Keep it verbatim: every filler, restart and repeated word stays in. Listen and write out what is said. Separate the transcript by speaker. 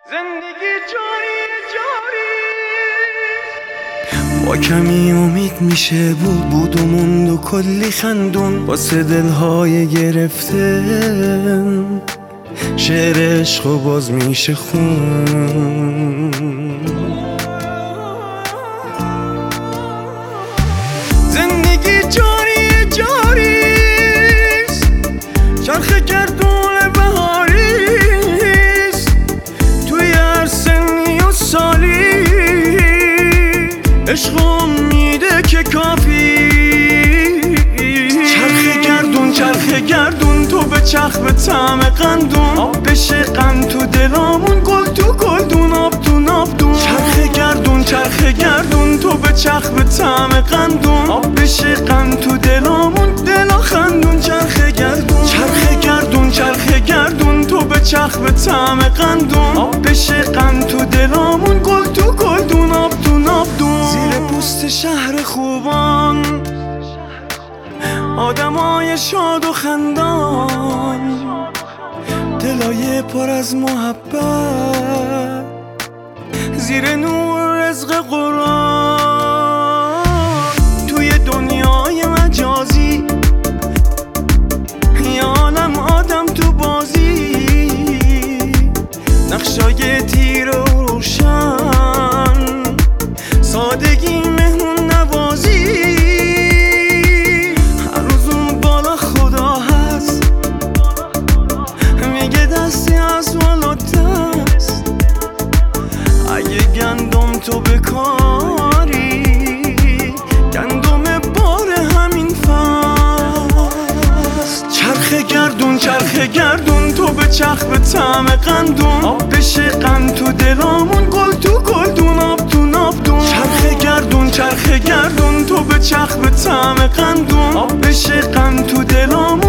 Speaker 1: زندگی جاری جاری
Speaker 2: با کمی امید میشه بود بود و موند و کلی خندون واسه دلهای گرفته شعر عشق و باز میشه خون.
Speaker 1: زندگی جاری جاریست چرخ گردون بهاریست توی هر سنی و سالی عشق امیده که کافی چرخ گردون چرخ گردون تو به چرخ به طعم قندون آب بشه قند تو دلامون گل تو گلدون آب تو نابدون چرخ گردون چرخ گردون تو به چرخ به طعم قندون آب بشه قند تو دلامون دلا خندون چرخ گردون چرخ گردون چرخ گردون تو به چرخ به طعم قندون آب بشه قند تو دلامون گل تو گلدون آب تو نابدون زیر پوست شهر خوبان آدمای شاد و خندان دلای پر از محبت زیر نور رزق قرآن توی دنیای مجازی یه عالم آدم تو بازی نقشای تیره و روشن سادگی مهمون نوازی گندم تو بکاری گندم بار همین فصل چرخ گردون چرخ گردون تو به چرخ به طعم قندون آب بشه قند تو دلامون گل تو گلدون آب تو نابدون چرخ گردون چرخ گردون تو به چرخ به طعم قندون آب بشه قند تو دلامون